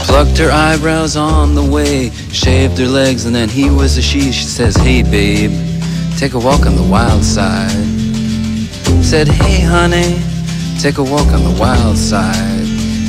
Plucked her eyebrows on the way, shaved her legs, and then he was a she. She says, hey babe, take a walk on the wild side. Said, hey honey, take a walk on the wild side.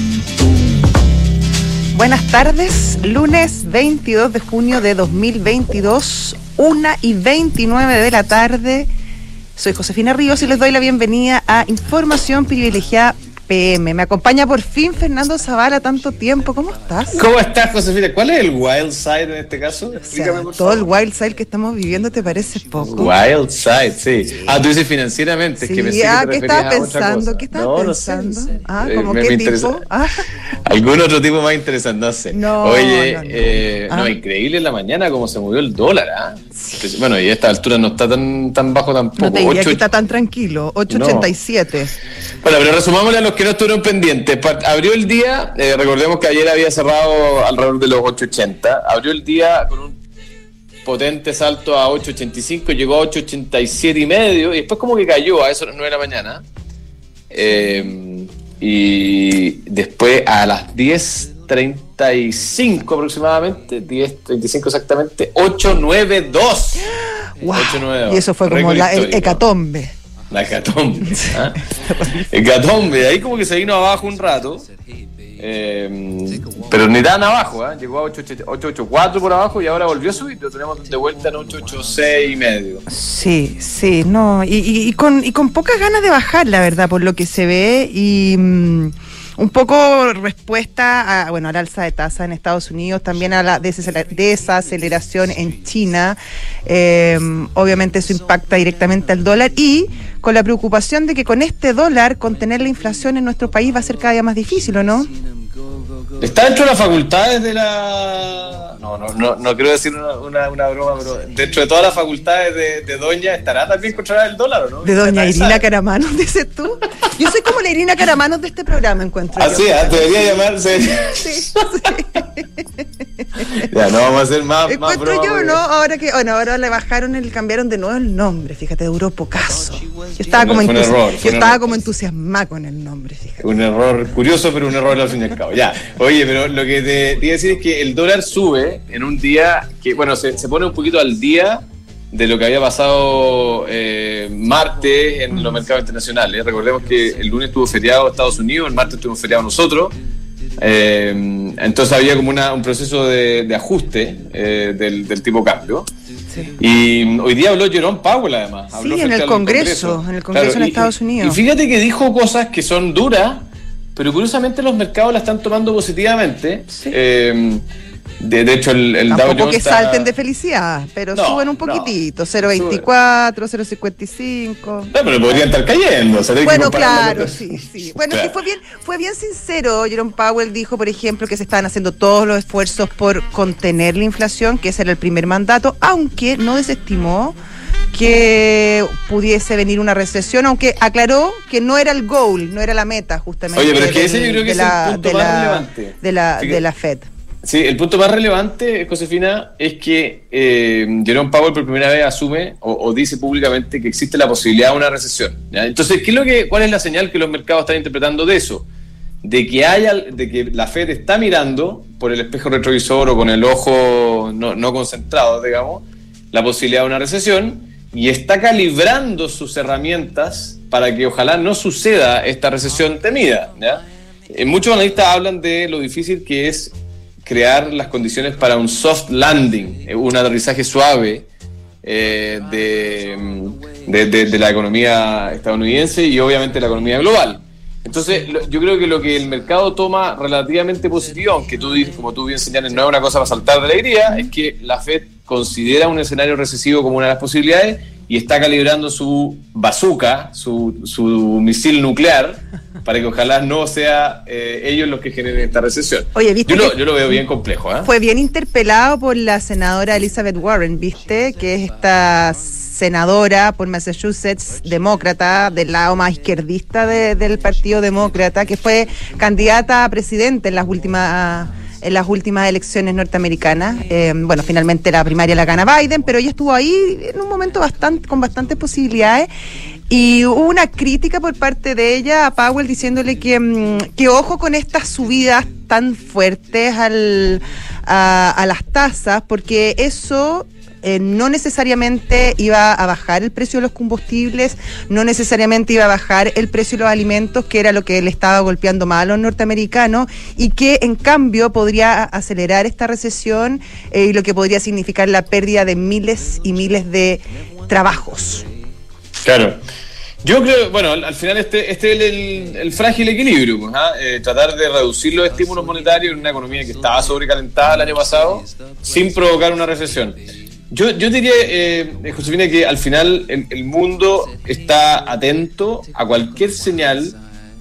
Buenas tardes, lunes 22 de junio de 2022, 1:29 de la tarde. Soy Josefina Ríos y les doy la bienvenida a Información Privilegiada PM. Me acompaña por fin Fernando Zavala, tanto tiempo. ¿Cómo estás? ¿Cómo estás, Josefina? ¿Cuál es el wild side en este caso? Explícame, por favor. Todo el wild side que estamos viviendo, ¿te parece poco? Wild side, sí. Ah, tú dices financieramente. Sí, es que pensé que te ¿qué estabas referías a otra pensando? cosa. ¿Qué estabas pensando? No sé. ¿Cómo qué tipo? ¿Algún otro tipo más interesante? No sé. No, Oye, no, increíble en la mañana cómo se movió el dólar, ¿ah? Sí. Bueno, y a esta altura no está tan bajo tampoco. No te diría que está tan tranquilo, 8.87. Bueno, pero resumámosle a los que no estuvieron pendientes. Abrió el día, recordemos que ayer había cerrado alrededor de los 8.80. Abrió el día con un potente salto a 8.85, llegó a 8.87 y medio, y después como que cayó a eso a las 9 de la mañana. Y después a las 10:35 aproximadamente, 10:35 exactamente, 8.92. Wow. 8.92. Y eso fue como el hecatombe. La hecatombe. ¿Ah? Hecatombe, ahí como que se vino abajo un rato. Pero ni tan abajo, llegó a 8.84 por abajo y ahora volvió a subir. Lo tenemos de vuelta en 8.86 y medio. Sí, no. Y con pocas ganas de bajar, la verdad, por lo que se ve. Y un poco respuesta al alza de tasa en Estados Unidos, también a la desaceleración en China. Obviamente eso impacta directamente al dólar y con la preocupación de que con este dólar contener la inflación en nuestro país va a ser cada día más difícil, ¿o no? Está dentro de las facultades de la... No quiero decir una broma, pero dentro de todas las facultades de Doña, ¿estará también controlar el dólar o no? De Doña Irina Caramanos, dices tú. Yo soy como la Irina Caramanos de este programa, encuentro yo. Sí, debería llamarse. Sí. Ya, no vamos a hacer más encuentro yo, ¿no? Ahora le cambiaron de nuevo el nombre, fíjate, duró pocaso. Yo estaba como entusiasmada con el nombre, fíjate. Un error curioso, pero un error al fin y al cabo. Ya, oye, pero lo que te iba a decir es que el dólar sube en un día que, se pone un poquito al día de lo que había pasado martes en los mercados internacionales. Recordemos que el lunes estuvo feriado Estados Unidos, el martes estuvo feriado nosotros. Entonces había como un proceso de ajuste del tipo cambio. Sí. Y hoy día habló Jerome Powell, además. Habló en el Congreso claro, en Estados Unidos. Y fíjate que dijo cosas que son duras, pero curiosamente los mercados la están tomando positivamente. Sí. De hecho, el Dow Jones tampoco que salten de felicidad, pero suben un poquitito, 0.24, 0.55. No, pero podrían estar cayendo. Bueno, claro, sí. Bueno, claro. Es que fue bien sincero. Jerome Powell dijo, por ejemplo, que se estaban haciendo todos los esfuerzos por contener la inflación, que ese era el primer mandato, aunque no desestimó que pudiese venir una recesión, aunque aclaró que no era el goal, no era la meta, justamente. Oye, pero es que ese yo creo que es el punto más relevante de la Fed. Sí, el punto más relevante, Josefina, es que Jerome Powell por primera vez asume o dice públicamente que existe la posibilidad de una recesión, ¿ya? Entonces, ¿cuál es la señal que los mercados están interpretando de eso? De que la Fed está mirando por el espejo retrovisor o con el ojo no concentrado, digamos, la posibilidad de una recesión y está calibrando sus herramientas para que ojalá no suceda esta recesión temida, ¿ya? Muchos analistas hablan de lo difícil que es crear las condiciones para un soft landing, un aterrizaje suave de la economía estadounidense y obviamente la economía global. Entonces, yo creo que lo que el mercado toma relativamente positivo, aunque como tú bien señales, no es una cosa para saltar de alegría, es que la Fed considera un escenario recesivo como una de las posibilidades y está calibrando su bazooka, su misil nuclear, para que ojalá no sea ellos los que generen esta recesión. Oye, ¿viste? Yo lo veo bien complejo. Fue bien interpelado por la senadora Elizabeth Warren, ¿viste? Que es esta senadora por Massachusetts, demócrata, del lado más izquierdista del Partido Demócrata, que fue candidata a presidente en las últimas elecciones norteamericanas. Finalmente la primaria la gana Biden, pero ella estuvo ahí en un momento con bastantes posibilidades. Y hubo una crítica por parte de ella a Powell diciéndole que ojo con estas subidas tan fuertes a las tasas, porque eso no necesariamente iba a bajar el precio de los combustibles, no necesariamente iba a bajar el precio de los alimentos, que era lo que le estaba golpeando más a los norteamericanos, y que en cambio podría acelerar esta recesión y lo que podría significar la pérdida de miles y miles de trabajos. Claro. Yo creo, bueno, al final este es el frágil equilibrio, pues, tratar de reducir los estímulos monetarios en una economía que estaba sobrecalentada el año pasado sin provocar una recesión. Yo diría, Josefina, que al final el mundo está atento a cualquier señal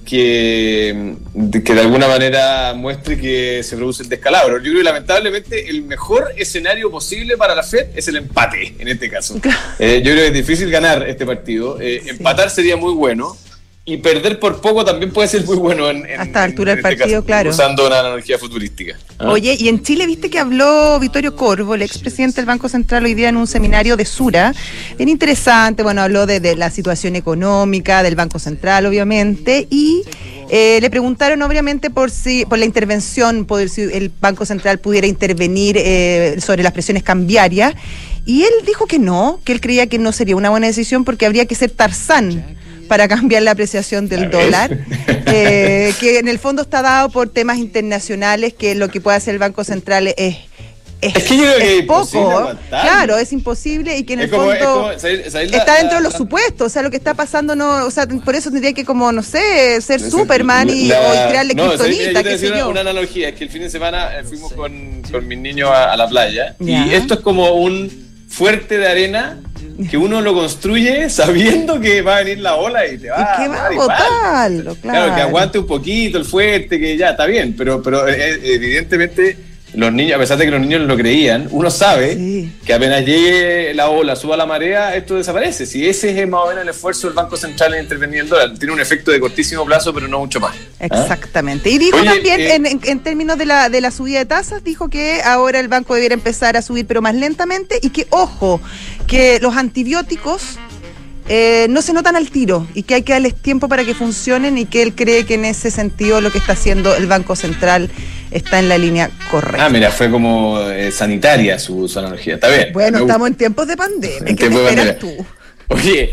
que de alguna manera muestre que se produce el descalabro. Yo creo que lamentablemente el mejor escenario posible para la FED es el empate, en este caso. Yo creo que es difícil ganar este partido. Empatar sería muy bueno. Y perder por poco también puede ser muy bueno hasta altura del partido, caso, claro. Usando una analogía futurística. Oye, y en Chile, viste que habló Vittorio Corvo, el expresidente del Banco Central, hoy día en un seminario de Sura. Bien interesante, bueno, habló de la situación económica del Banco Central, obviamente, y le preguntaron, obviamente, por la intervención, por si el Banco Central pudiera intervenir sobre las presiones cambiarias. Y él dijo que no, que él creía que no sería una buena decisión porque habría que ser Tarzán para cambiar la apreciación del dólar, que en el fondo está dado por temas internacionales, que lo que puede hacer el Banco Central es que yo creo que es poco, claro, es imposible, y que en el fondo está dentro de los supuestos, o sea, lo que está pasando no, o sea, por eso tendría que, como, no sé, ser Superman o crearle kriptonita, qué sé yo. Una analogía, es que el fin de semana fuimos con mis niños a la playa, y esto es como un fuerte de arena que uno lo construye sabiendo que va a venir la ola y te va a botarlo, claro, que aguante un poquito el fuerte, que ya está bien, pero evidentemente los niños, a pesar de que los niños lo creían, uno sabe que apenas llegue la ola, suba la marea, esto desaparece. Si ese es más o menos el esfuerzo del Banco Central en intervenir el dólar, tiene un efecto de cortísimo plazo, pero no mucho más. Exactamente. Y dijo también, en términos de la subida de tasas, dijo que ahora el banco debiera empezar a subir, pero más lentamente, y que, ojo, que los antibióticos no se notan al tiro y que hay que darles tiempo para que funcionen, y que él cree que en ese sentido lo que está haciendo el Banco Central está en la línea correcta. Mira, fue como sanitaria su analogía. Está bien. Bueno, estamos en tiempos de pandemia. ¿Qué te esperas tú? Oye,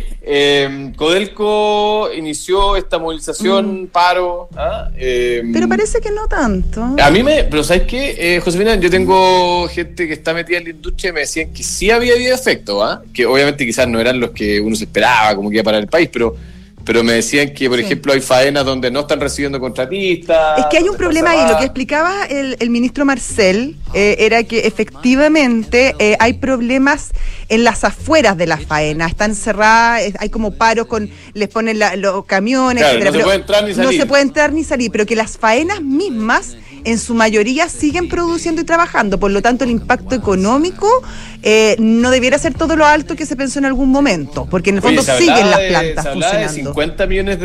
Codelco inició esta movilización, paro. Pero parece que no tanto. Pero ¿sabes qué, Josefina? Yo tengo gente que está metida en la industria y me decían que sí había habido efecto, que obviamente quizás no eran los que uno se esperaba, como que iba a parar el país, pero me decían que, por ejemplo, hay faenas donde no están recibiendo contratistas. Es que hay un problema ahí. Lo que explicaba el ministro Marcel era que efectivamente hay problemas en las afueras de la faena. Están cerradas, hay como paros les ponen los camiones, claro, etcétera. No se puede entrar ni salir. No se puede entrar ni salir, pero que las faenas mismas, en su mayoría, siguen produciendo y trabajando. Por lo tanto, el impacto económico no debiera ser todo lo alto que se pensó en algún momento, porque en el fondo siguen las plantas funcionando. De $50 millones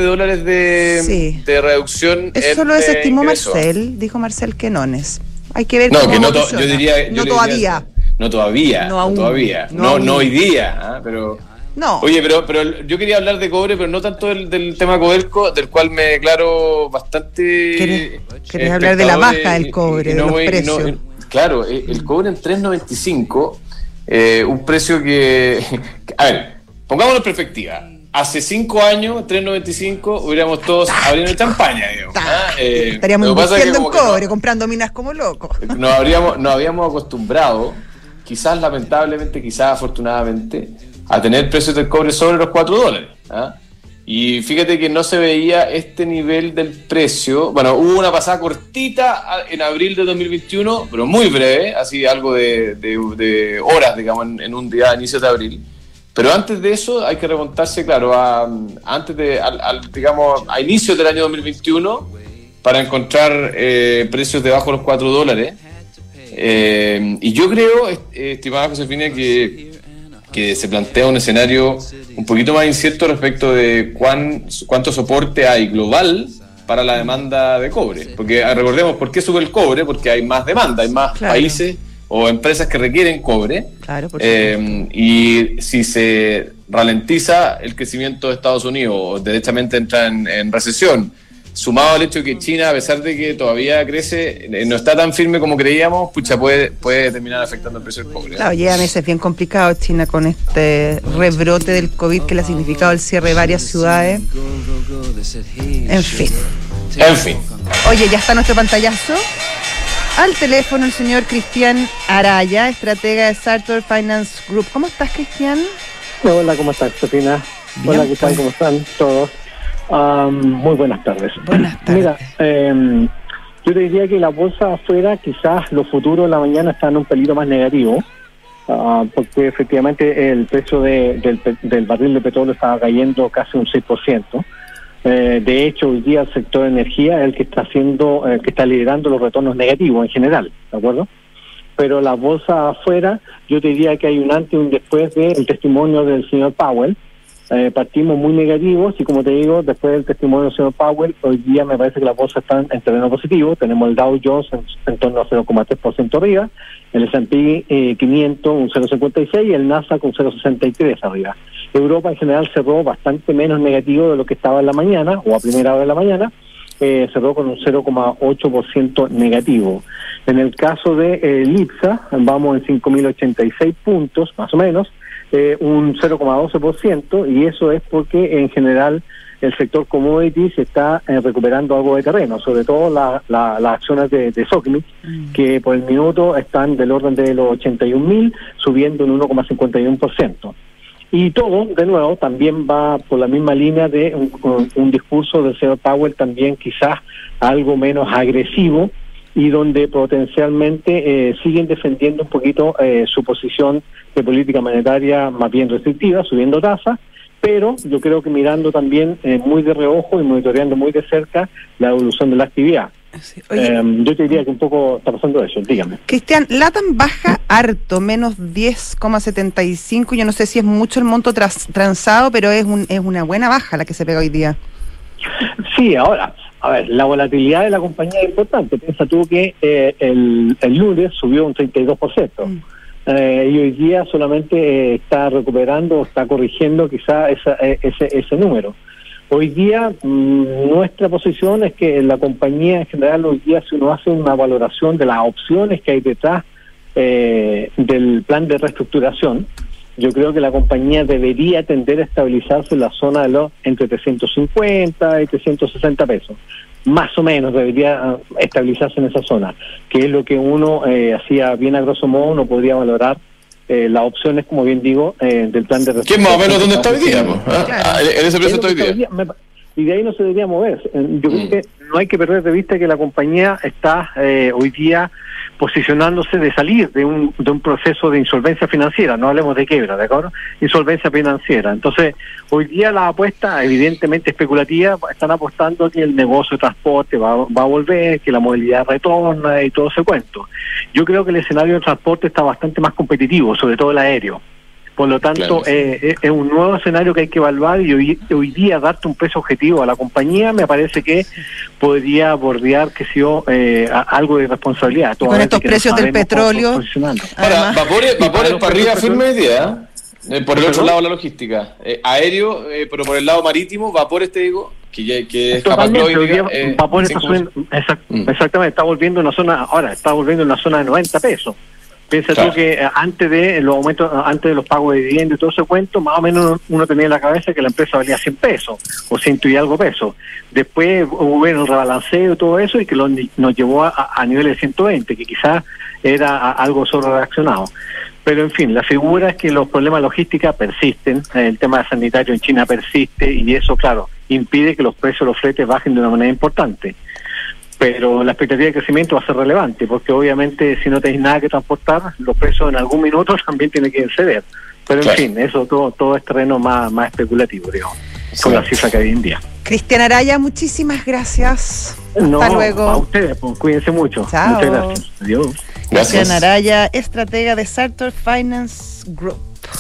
de reducción. Eso lo desestimó Marcel, dijo Marcel Quenones. Hay que ver cómo yo diría todavía. No todavía. No hoy día, pero... No. Oye, pero yo quería hablar de cobre, pero no tanto del tema Codelco, del cual me declaro bastante... ¿Querés hablar de la baja del cobre, de los precios? Claro, el cobre en 3.95, un precio que... A ver, pongámoslo en perspectiva. Hace 5 años, 3.95, hubiéramos todos abriendo champaña, digamos. Estaríamos invirtiendo en cobre, comprando minas como locos. Nos habíamos acostumbrado, quizás lamentablemente, quizás afortunadamente, a tener precios del cobre sobre los $4. Y fíjate que no se veía este nivel del precio. Bueno, hubo una pasada cortita en abril de 2021, pero muy breve, así algo de horas, digamos, en un día a inicios de abril. Pero antes de eso hay que remontarse, claro, a inicios del año 2021 para encontrar precios debajo de los $4. Y yo creo, estimada Josefina, que se plantea un escenario un poquito más incierto respecto de cuánto soporte hay global para la demanda de cobre. Porque recordemos, ¿por qué sube el cobre? Porque hay más demanda, hay más países o empresas que requieren cobre. Claro, por supuesto. Y si se ralentiza el crecimiento de Estados Unidos o derechamente entra en recesión, sumado al hecho de que China, a pesar de que todavía crece, no está tan firme como creíamos, pucha, puede terminar afectando el precio del cobre. Claro, lleva meses bien complicados China con este rebrote del COVID que le ha significado el cierre de varias ciudades. En fin. Oye, ya está nuestro pantallazo. Al teléfono el señor Cristian Araya, estratega de Sartor Finance Group. ¿Cómo estás, Cristian? Hola, ¿cómo estás, Sofina? Hola, ¿qué tal? ¿Cómo están todos? Muy buenas tardes. Buenas tardes. Mira, yo te diría que la bolsa afuera, quizás los futuros de la mañana están un pelito más negativo, porque efectivamente el precio del barril de petróleo estaba cayendo casi un 6%. De hecho, hoy día el sector de energía es el que está liderando los retornos negativos en general, ¿de acuerdo? Pero la bolsa afuera, yo te diría que hay un antes y un después del testimonio del señor Powell. Partimos muy negativos y, como te digo, después del testimonio del señor Powell, hoy día me parece que las bolsas están en terreno positivo. Tenemos el Dow Jones en torno a 0,3% arriba, el S&P 500 un 0,56 y el Nasdaq un 0,63 arriba. Europa en general cerró bastante menos negativo de lo que estaba en la mañana, o a primera hora de la mañana, cerró con un 0,8% negativo. En el caso de IPSA, vamos en 5.086 puntos, más o menos, un 0,12%, y eso es porque en general el sector commodities está recuperando algo de terreno, sobre todo las acciones de Sokimich, que por el minuto están del orden de los 81.000, subiendo un 1,51%. Y todo, de nuevo, también va por la misma línea de un discurso del señor Powell también quizás algo menos agresivo, y donde potencialmente siguen defendiendo un poquito su posición de política monetaria más bien restrictiva, subiendo tasas, pero yo creo que mirando también muy de reojo y monitoreando muy de cerca la evolución de la actividad. Sí. Oye, yo te diría que un poco está pasando eso, dígame. Cristian, LATAM baja harto, menos 10,75, yo no sé si es mucho el monto transado, pero es una buena baja la que se pega hoy día. Sí, ahora, a ver, la volatilidad de la compañía es importante. Piensa tú que el lunes subió un 32%. Y hoy día solamente está recuperando, está corrigiendo quizá ese número. Hoy día nuestra posición es que la compañía en general hoy día, si uno hace una valoración de las opciones que hay detrás del plan de reestructuración, yo creo que la compañía debería tender a estabilizarse en la zona de los entre 350 y 360 pesos. Más o menos debería estabilizarse en esa zona, que es lo que uno hacía bien a grosso modo, uno podría valorar las opciones, como bien digo, del plan de reestructuración. ¿Qué es más o menos dónde está hoy día? Claro. En ese precio está hoy día. Y de ahí no se debería mover. Yo creo que no hay que perder de vista que la compañía está hoy día posicionándose de salir de un proceso de insolvencia financiera, no hablemos de quiebra, ¿de acuerdo? Insolvencia financiera. Entonces, hoy día las apuestas, evidentemente especulativas, están apostando que el negocio de transporte va a volver, que la movilidad retorna y todo ese cuento. Yo creo que el escenario de transporte está bastante más competitivo, sobre todo el aéreo. Por lo tanto, claro, es un nuevo escenario que hay que evaluar, y hoy día darte un precio objetivo a la compañía me parece que podría bordear algo de responsabilidad. Con estos precios del petróleo. Ahora, vapores para arriba firme hoy día. Por el otro lado, la logística. Aéreo, pero por el lado marítimo, vapores, te digo, que es capaz de vapores está subiendo, exactamente, está volviendo una zona de 90 pesos. Piensa tú que antes de los aumentos, antes de los pagos de dividendos y todo ese cuento, más o menos uno tenía en la cabeza que la empresa valía 100 pesos o 100 y algo pesos. Después hubo un rebalanceo y todo eso, y que nos llevó a niveles de 120, que quizás era algo sobrereaccionado. Pero en fin, la figura es que los problemas de logística persisten, el tema sanitario en China persiste, y eso, claro, impide que los precios de los fletes bajen de una manera importante. Pero la expectativa de crecimiento va a ser relevante, porque obviamente si no tenéis nada que transportar, los precios en algún minuto también tienen que ceder. Pero en fin, eso todo es terreno más especulativo, digamos, con la cifra que hay hoy en día. Cristian Araya, muchísimas gracias. Hasta luego. A ustedes, pues, cuídense mucho. Chao. Muchas gracias. Adiós. Cristian Araya, estratega de Sartor Finance Group.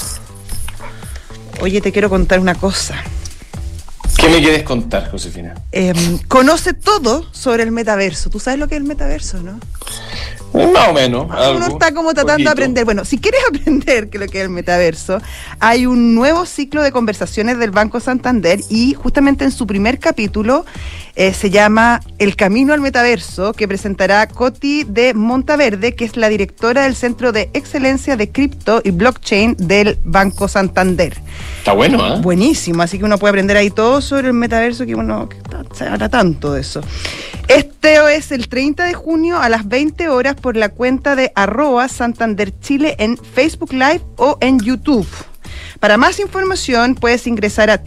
Oye, te quiero contar una cosa. ¿Qué me quieres contar, Josefina? Conoce todo sobre el metaverso. ¿Tú sabes lo que es el metaverso, no? Más o menos. Uno está como tratando de aprender. Bueno, si quieres aprender qué es lo que es el metaverso, hay un nuevo ciclo de conversaciones del Banco Santander y justamente en su primer capítulo se llama El Camino al Metaverso, que presentará Coti de Montaverde, que es la directora del Centro de Excelencia de Cripto y Blockchain del Banco Santander. Está bueno, ¿eh? Buenísimo, así que uno puede aprender ahí todo sobre el metaverso, que uno se habla tanto de eso. Este es el 30 de junio a las 20 horas por la cuenta de @Santander Chile en Facebook Live o en YouTube. Para más información puedes ingresar a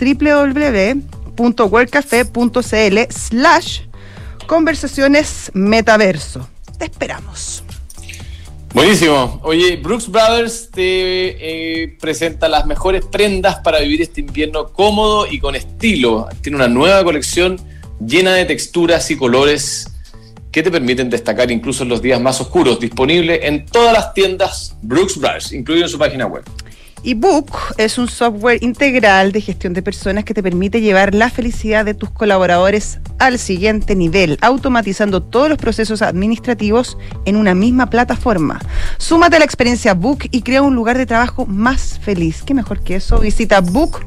www.worldcafé.cl/conversaciones metaverso. Te esperamos. Buenísimo. Oye, Brooks Brothers te presenta las mejores prendas para vivir este invierno cómodo y con estilo. Tiene una nueva colección llena de texturas y colores que te permiten destacar incluso en los días más oscuros. Disponible en todas las tiendas Brooks Brothers, incluido en su página web. Y Book es un software integral de gestión de personas que te permite llevar la felicidad de tus colaboradores al siguiente nivel, automatizando todos los procesos administrativos en una misma plataforma. Súmate a la experiencia Book y crea un lugar de trabajo más feliz. ¿Qué mejor que eso? Visita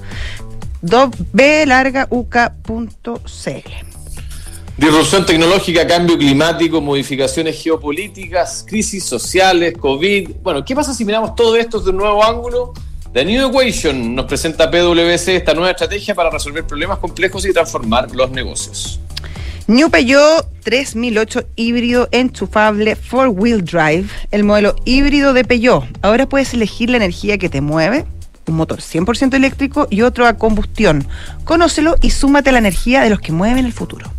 book.uk.cl. Disrupción tecnológica, cambio climático, modificaciones geopolíticas, crisis sociales, COVID. Bueno, ¿qué pasa si miramos todo esto desde un nuevo ángulo? The New Equation nos presenta PwC esta nueva estrategia para resolver problemas complejos y transformar los negocios. New Peugeot 3008 híbrido enchufable 4-wheel drive, el modelo híbrido de Peugeot. Ahora puedes elegir la energía que te mueve, un motor 100% eléctrico y otro a combustión. Conócelo y súmate a la energía de los que mueven el futuro.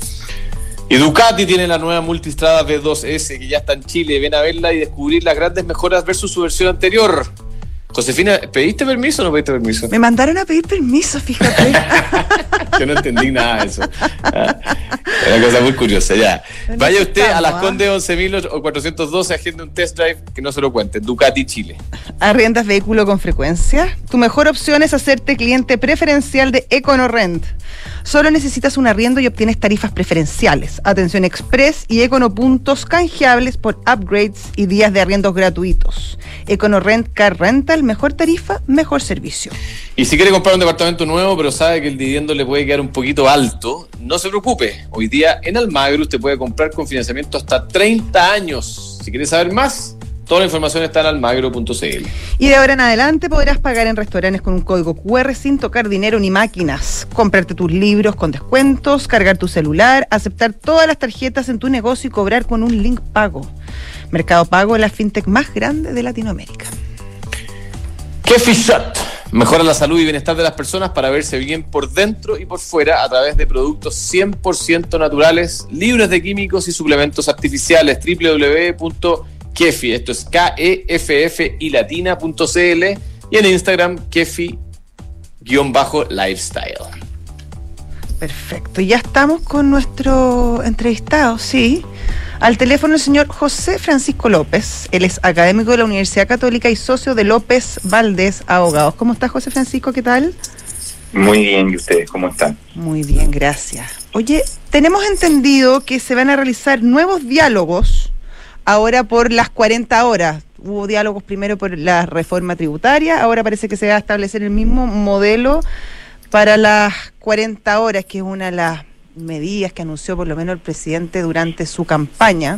Y Ducati tiene la nueva Multistrada V2S que ya está en Chile. Ven a verla y descubrir las grandes mejoras versus su versión anterior. Josefina, ¿pediste permiso o no pediste permiso? Me mandaron a pedir permiso, fíjate. Yo no entendí nada de eso. Una cosa muy curiosa, ya. Vaya usted a las Condes 11.412, agende un test drive que no se lo cuente. Ducati Chile. ¿Arriendas vehículo con frecuencia? Tu mejor opción es hacerte cliente preferencial de EconoRent. Solo necesitas un arriendo y obtienes tarifas preferenciales, atención express y econopuntos canjeables por upgrades y días de arriendos gratuitos. EconoRent Car Rental, mejor tarifa, mejor servicio. Y si quiere comprar un departamento nuevo, pero sabe que el dividendo le puede quedar un poquito alto, no se preocupe. Hoy día en Almagro usted puede comprar con financiamiento hasta 30 años. Si quiere saber más, toda la información está en almagro.cl. Y de ahora en adelante podrás pagar en restaurantes con un código QR sin tocar dinero ni máquinas, comprarte tus libros con descuentos, cargar tu celular, aceptar todas las tarjetas en tu negocio y cobrar con un link pago. Mercado Pago es la fintech más grande de Latinoamérica. Kefi Shot mejora la salud y bienestar de las personas para verse bien por dentro y por fuera a través de productos 100% naturales, libres de químicos y suplementos artificiales. www.kefi, esto es KEFF y latina.cl, y en Instagram kefi_lifestyle. Perfecto, y ya estamos con nuestro entrevistado, sí. Al teléfono el señor José Francisco López. Él es académico de la Universidad Católica y socio de López Valdés Abogados. ¿Cómo está, José Francisco? ¿Qué tal? Muy bien, ¿y ustedes cómo están? Muy bien, gracias. Oye, tenemos entendido que se van a realizar nuevos diálogos ahora por las 40 horas. Hubo diálogos primero por la reforma tributaria, ahora parece que se va a establecer el mismo modelo para las 40 horas, que es una de las medidas que anunció por lo menos el presidente durante su campaña,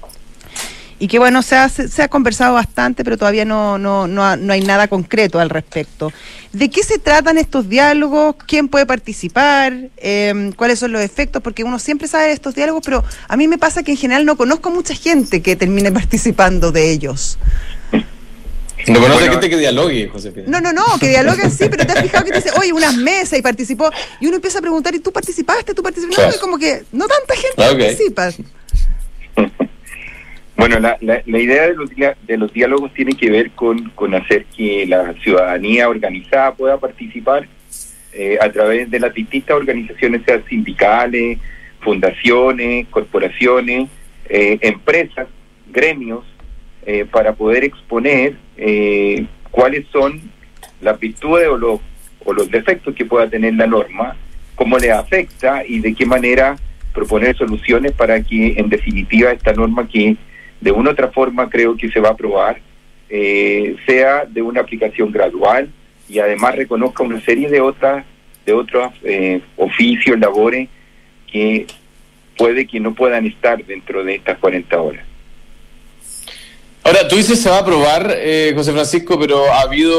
y que bueno, se ha conversado bastante, pero todavía no hay nada concreto al respecto. ¿De qué se tratan estos diálogos? ¿Quién puede participar? ¿Cuáles son los efectos? Porque uno siempre sabe de estos diálogos, pero a mí me pasa que en general no conozco mucha gente que termine participando de ellos. No conoce gente que dialogue, José. No, que dialoguen sí, pero te has fijado que te dice, oye, unas mesas y participó, y uno empieza a preguntar, ¿y tú participaste? Claro. No, es como que no tanta gente participa. Bueno, la idea de los diálogos tiene que ver con hacer que la ciudadanía organizada pueda participar a través de las distintas organizaciones, sean sindicales, fundaciones, corporaciones, empresas, gremios, para poder exponer cuáles son las virtudes o los defectos que pueda tener la norma, cómo le afecta y de qué manera proponer soluciones para que en definitiva esta norma, que de una u otra forma creo que se va a aprobar, sea de una aplicación gradual y además reconozca una serie de otros oficios, labores que puede que no puedan estar dentro de estas 40 horas. Ahora, tú dices se va a aprobar, José Francisco, pero ha habido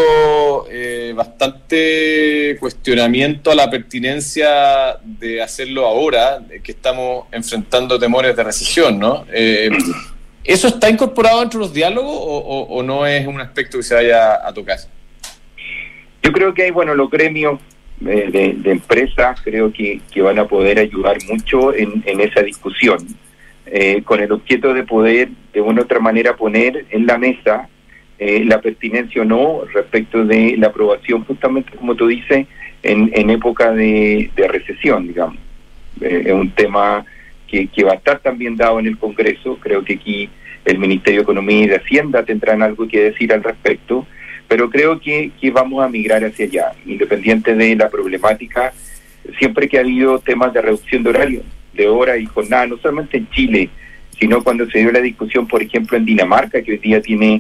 bastante cuestionamiento a la pertinencia de hacerlo ahora, que estamos enfrentando temores de recesión, ¿no? ¿Eso está incorporado dentro de los diálogos o no es un aspecto que se vaya a tocar? Yo creo que hay, los gremios de empresas creo que van a poder ayudar mucho en esa discusión, con el objeto de poder de una u otra manera poner en la mesa la pertinencia o no respecto de la aprobación, justamente como tú dices, en época de recesión, digamos. Es un tema que va a estar también dado en el Congreso. Creo que aquí el Ministerio de Economía y de Hacienda tendrán algo que decir al respecto, pero creo que vamos a migrar hacia allá, independiente de la problemática. Siempre que ha habido temas de reducción de horario, de hora y jornada, no solamente en Chile, sino cuando se dio la discusión, por ejemplo, en Dinamarca, que hoy día tiene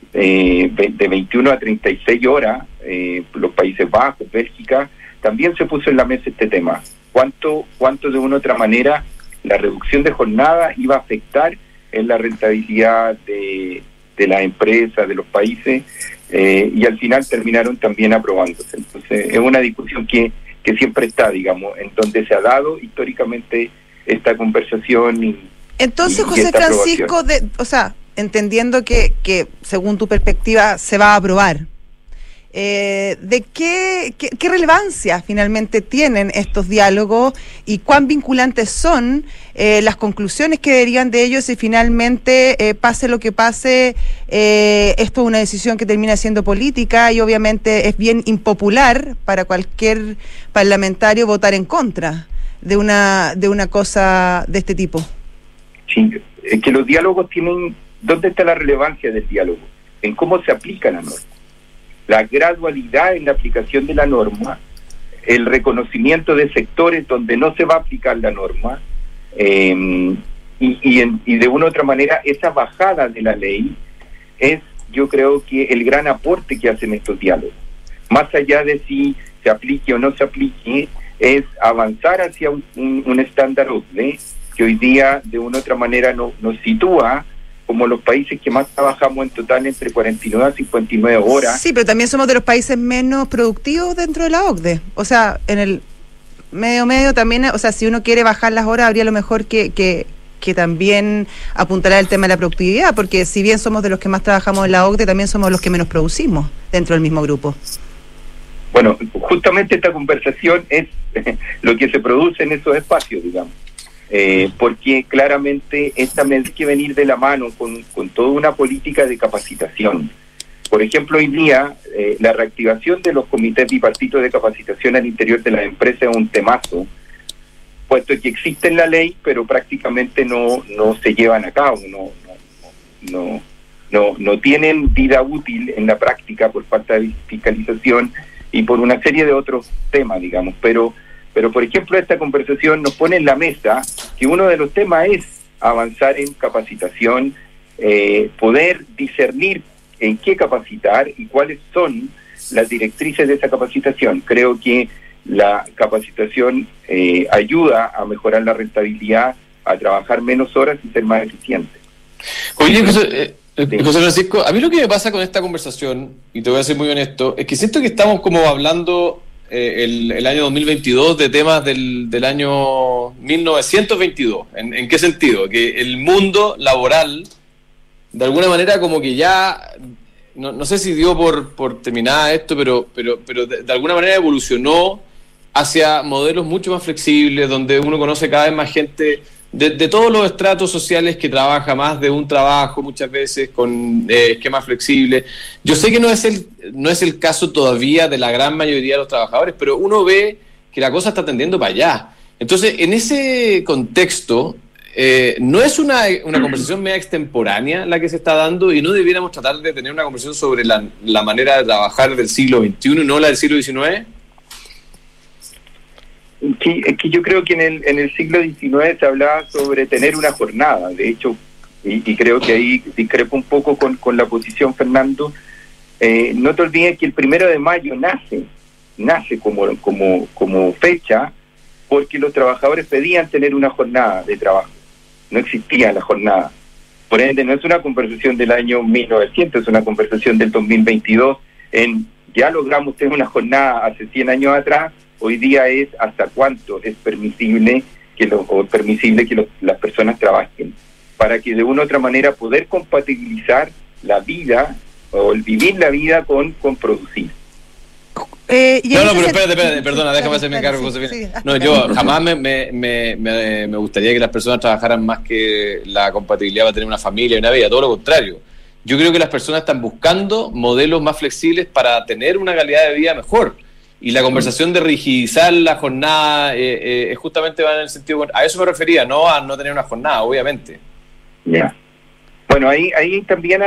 de 21 a 36 horas, los Países Bajos, Bélgica, también se puso en la mesa este tema. ¿Cuánto de una u otra manera la reducción de jornada iba a afectar en la rentabilidad de las empresas, de los países? Y al final terminaron también aprobándose. Entonces, es una discusión que siempre está, digamos, en donde se ha dado históricamente esta conversación. Entonces, José Francisco, entendiendo que según tu perspectiva se va a aprobar, ¿de qué relevancia finalmente tienen estos diálogos y cuán vinculantes son las conclusiones que derivan de ellos si finalmente, pase lo que pase, esto es una decisión que termina siendo política y obviamente es bien impopular para cualquier parlamentario votar en contra de una cosa de este tipo? Sí, es que los diálogos tienen... ¿Dónde está la relevancia del diálogo? En cómo se aplica la norma. La gradualidad en la aplicación de la norma, el reconocimiento de sectores donde no se va a aplicar la norma, y de una u otra manera esa bajada de la ley es, yo creo que el gran aporte que hacen estos diálogos. Más allá de si se aplique o no se aplique, es avanzar hacia un estándar OCDE que hoy día de una u otra manera nos sitúa como los países que más trabajamos en total entre 49 a 59 horas. Sí, pero también somos de los países menos productivos dentro de la OCDE. O sea, en el medio también, o sea, si uno quiere bajar las horas, habría lo mejor que también apuntalar el tema de la productividad, porque si bien somos de los que más trabajamos en la OCDE, también somos los que menos producimos dentro del mismo grupo. Bueno, justamente esta conversación es lo que se produce en esos espacios, digamos. Porque claramente esta tiene que venir de la mano con toda una política de capacitación. Por ejemplo, hoy día la reactivación de los comités bipartitos de capacitación al interior de las empresas es un temazo, puesto que existe en la ley, pero prácticamente no se llevan a cabo, no tienen vida útil en la práctica por falta de fiscalización y por una serie de otros temas, digamos, pero por ejemplo esta conversación nos pone en la mesa que uno de los temas es avanzar en capacitación, poder discernir en qué capacitar y cuáles son las directrices de esa capacitación. Creo que la capacitación ayuda a mejorar la rentabilidad, a trabajar menos horas y ser más eficiente. Oye, José Francisco, a mí lo que me pasa con esta conversación, y te voy a ser muy honesto, es que siento que estamos como hablando el año 2022 de temas del año 1922. ¿En qué sentido? Que el mundo laboral, de alguna manera, como que ya, no sé si dio por terminada esto, pero de alguna manera evolucionó hacia modelos mucho más flexibles, donde uno conoce cada vez más gente de todos los estratos sociales que trabaja más de un trabajo, muchas veces con esquemas flexibles. Yo sé que no es el caso todavía de la gran mayoría de los trabajadores, pero uno ve que la cosa está tendiendo para allá. Entonces, en ese contexto, no es una conversación media extemporánea la que se está dando, y no debiéramos tratar de tener una conversación sobre la manera de trabajar del siglo XXI y no la del siglo XIX. Sí, es que yo creo que en el siglo XIX se hablaba sobre tener una jornada. De hecho, y creo que ahí discrepo un poco con la posición, Fernando. No te olvides que el 1 de mayo nace como fecha porque los trabajadores pedían tener una jornada de trabajo. No existía la jornada. Por ende, no es una conversación del año 1900, es una conversación del 2022. Ya logramos tener una jornada hace 100 años atrás, hoy día es hasta cuánto es permisible que las personas trabajen, para que de una u otra manera poder compatibilizar la vida o el vivir la vida con producir. Pero espérate, perdona, déjame hacerme cargo, Josefina. Sí. No, yo jamás me gustaría que las personas trabajaran más que la compatibilidad para tener una familia y una vida, todo lo contrario. Yo creo que las personas están buscando modelos más flexibles para tener una calidad de vida mejor. Y la conversación de rigidizar la jornada justamente va en el sentido... A eso me refería, no a no tener una jornada, obviamente. Ya. Bueno, ahí también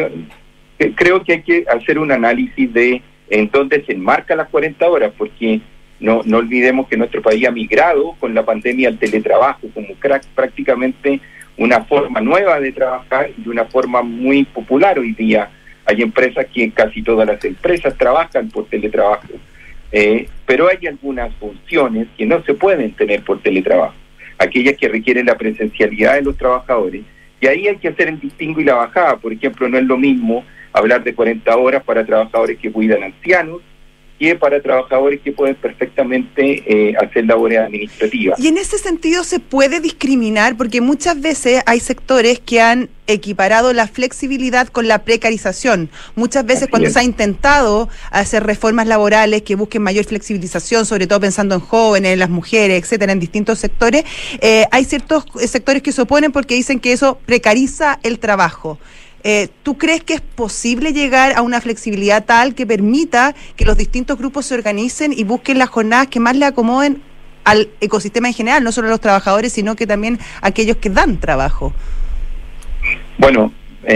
creo que hay que hacer un análisis de en dónde se enmarca las 40 horas, porque no olvidemos que nuestro país ha migrado con la pandemia al teletrabajo como prácticamente una forma nueva de trabajar y una forma muy popular hoy día. Hay empresas que casi todas las empresas trabajan por teletrabajo, pero hay algunas funciones que no se pueden tener por teletrabajo, aquellas que requieren la presencialidad de los trabajadores, y ahí hay que hacer el distingo y la bajada. Por ejemplo, no es lo mismo hablar de 40 horas para trabajadores que cuidan ancianos que para trabajadores que pueden perfectamente hacer labores administrativas. Y en ese sentido se puede discriminar, porque muchas veces hay sectores que han equiparado la flexibilidad con la precarización. Muchas veces cuando se ha intentado hacer reformas laborales que busquen mayor flexibilización, sobre todo pensando en jóvenes, en las mujeres, etcétera, en distintos sectores, hay ciertos sectores que se oponen porque dicen que eso precariza el trabajo. ¿Tú crees que es posible llegar a una flexibilidad tal que permita que los distintos grupos se organicen y busquen las jornadas que más le acomoden al ecosistema en general, no solo a los trabajadores, sino que también a aquellos que dan trabajo? Bueno,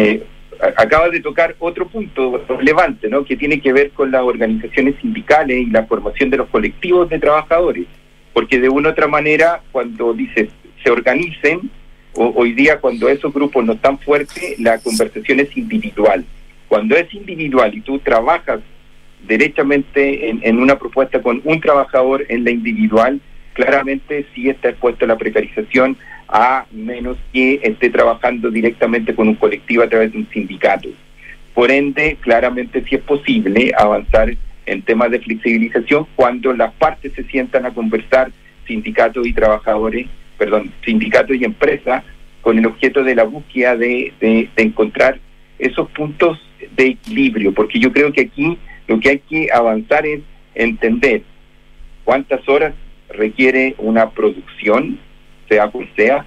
acabas de tocar otro punto relevante, ¿no?, que tiene que ver con las organizaciones sindicales y la formación de los colectivos de trabajadores, porque de una u otra manera, cuando dices se organicen, hoy día cuando esos grupos no están fuertes, la conversación es individual. Cuando es individual y tú trabajas derechamente en una propuesta con un trabajador en la individual, claramente sí está expuesto a la precarización, a menos que esté trabajando directamente con un colectivo a través de un sindicato. Por ende, claramente sí es posible avanzar en temas de flexibilización cuando las partes se sientan a conversar, sindicatos y trabajadores, sindicatos y empresas, con el objeto de la búsqueda de encontrar esos puntos de equilibrio, porque yo creo que aquí lo que hay que avanzar es entender cuántas horas requiere una producción, sea cual sea,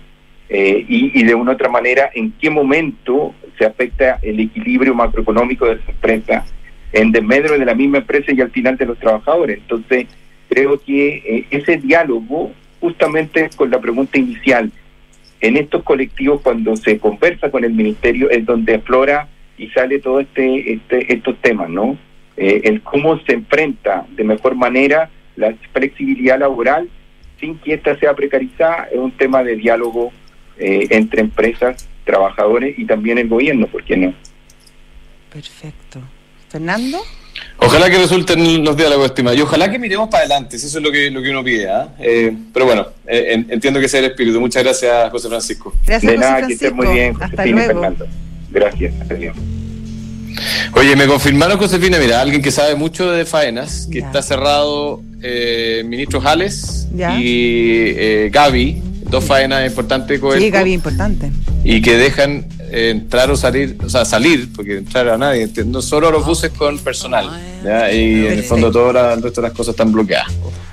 y de una u otra manera en qué momento se afecta el equilibrio macroeconómico de esa empresa en desmedro de la misma empresa y al final de los trabajadores. Entonces creo que ese diálogo, justamente con la pregunta inicial, en estos colectivos cuando se conversa con el ministerio es donde aflora y sale todo estos temas, ¿no? El cómo se enfrenta de mejor manera la flexibilidad laboral sin que ésta sea precarizada, es un tema de diálogo entre empresas, trabajadores y también el gobierno, ¿por qué no? Perfecto. ¿Fernando? Ojalá que resulten los diálogos, estimado, y ojalá que miremos para adelante, si eso es lo que uno pide, pero bueno, entiendo que ese es el espíritu. Muchas gracias, José Francisco. Gracias, de José nada, Francisco. que estés muy bien, Josefina y Fernando. Gracias, hasta luego. Oye, me confirmaron, Josefina, mira, alguien que sabe mucho de faenas, que Ya. está cerrado ministro Jales Ya. y Gaby, dos faenas importantes de Coelho, Sí, Gaby, importante. y que dejan entrar o salir, porque entrar a nadie, entiendo, solo los buses con personal, ¿ya? Y en el fondo todo el resto de las cosas están bloqueadas.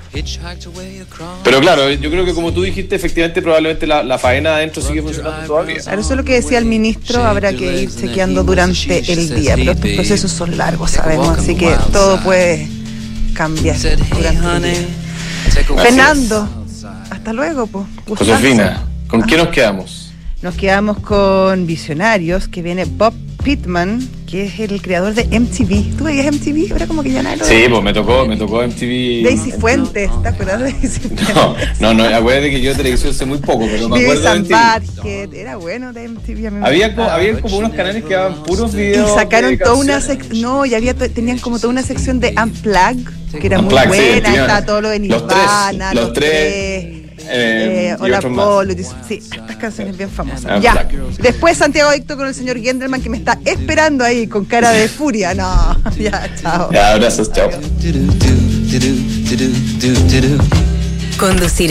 Pero claro, yo creo que como tú dijiste, efectivamente probablemente la faena adentro sigue funcionando todavía. Claro, eso es lo que decía el ministro, habrá que ir chequeando durante el día, pero estos procesos son largos, sabemos, así que todo puede cambiar durante el día. Fernando, hasta luego, pues. Josefina, ¿con qué nos quedamos? Nos quedamos con Visionarios, que viene Bob Pittman, que es el creador de MTV. ¿Tú veías MTV? Ahora como que ya nada. Sí, pues me tocó MTV. Daisy Fuentes, ¿te acuerdas de Daisy Fuentes? No, acuérdate que yo de televisión sé muy poco, pero me acuerdo de MTV. Era bueno de MTV. Había como unos canales que daban puros videos. Y sacaron toda una sección. No, y tenían como toda una sección de Unplugged, que era Unplugged, muy buena. sí, Está todo lo de Nirvana, los tres. Hola Polo, sí, estas canciones bien famosas. Ya. Después Santiago Adicto con el señor Gendelman, que me está esperando ahí con cara de furia. No, ya, chao. Ya, abrazos, chao. Conducir